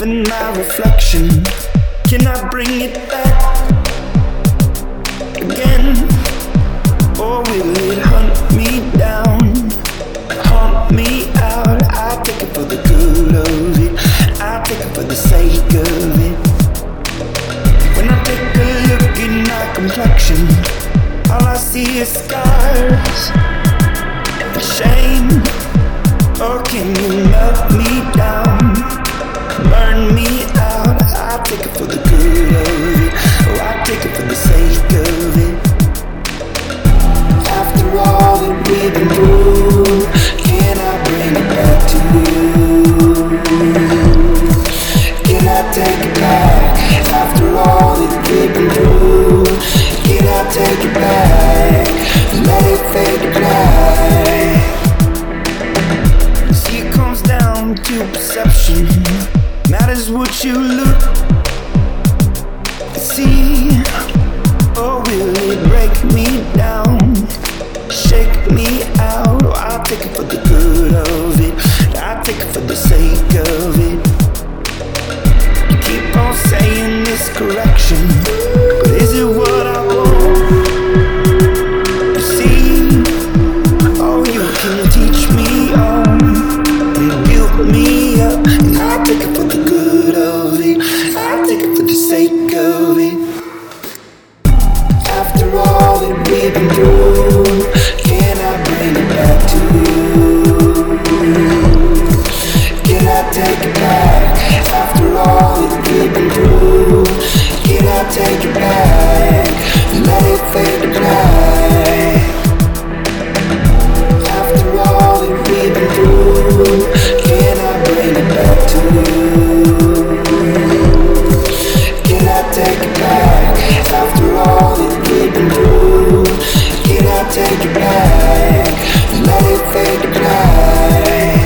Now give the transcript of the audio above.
in my reflection. Can I bring it back again? Or will it hunt me down, haunt me out? I take it for the good of it, I take it for the sake of it. When I take a look at my complexion, all I see is scars and shame. Or can you melt me down, burn me out? I take it for the good of it, oh, I take it for the sake of it. After all that we've been through, can I bring it back to you? Can I take it back? After all that we've been through, can I take it back? Let it fade to black. See, it comes down to perception. Matters what you look and see. Or will it break me down, shake me out? Oh, I'll take it for the good of it, I'll take it for the sake of it. You keep on saying this correction, but is it what I want? You see, oh, you can teach me on and build me up, and I'll take it for the good of it, I'll take it for the sake of it. After all that we've been through, can I bring it back to you? Can I take it back? After all that we've been through, can I take it back? Let it fade to black. After all that we've been through, can I bring it back to you? Can I take it back? After all that we've been through, can I take it back? Let it fade to black.